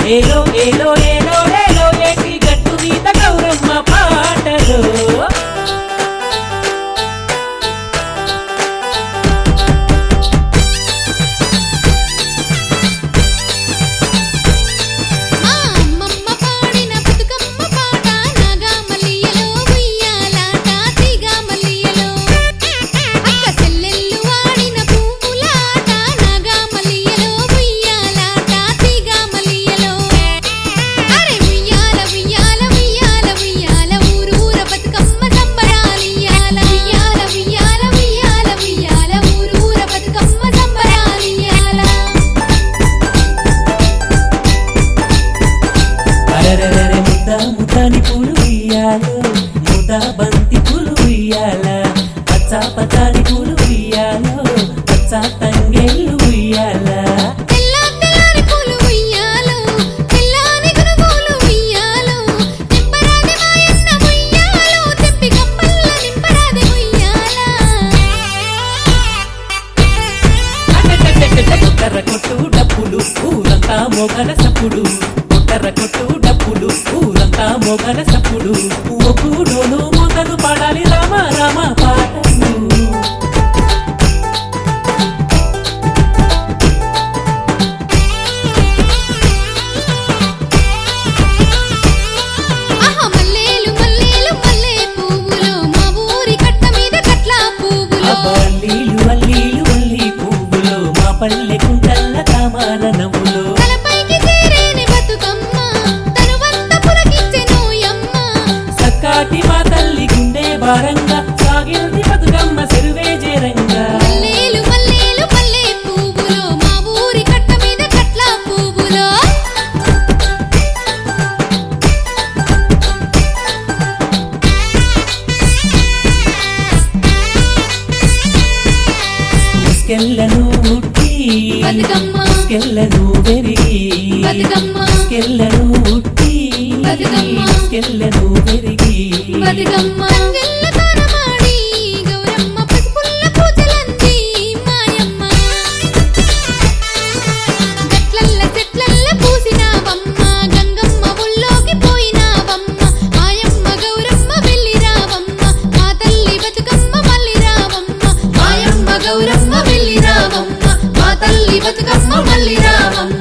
ఏలో ఏలో ఏలో ఏలో ఏటి గట్టు మీద గౌరమ్మ పాటలు ముద్దాని పూలు ఉయ్యాలో ముద్దా బంతి పూలు ఉయ్యాల పచ్చా పచాని పూలు ఉయ్యాలో పచ్చా తంగేళ్ళు ఉయ్యాల కొట్టర కొట్టు డప్పులు ఊరంతా మోగల సప్పుడు కొట్టర కొట్టు డప్పులు ఊరంతా మోగల సప్పుడు ఒక్కడోను మొదలు పాడాలి రామ రామ పాటలు అల్లీలు అల్లీలు అల్లి పువ్వులో మా పల్లె కుంటల్ల కామాల నవ్వులో సక్కాటి మా తల్లి గుండె భారంగా సాగింది బతుకమ్మ చెరువే చేరంగా ముస్కెళ్ళను ఉట్టి ముస్కెళ్ళను పెరిగి ముస్కెళ్ళను ఉట్టి ముస్కెళ్ళను పెరిగి బతుకమ్మ మల్లి రావమ్మ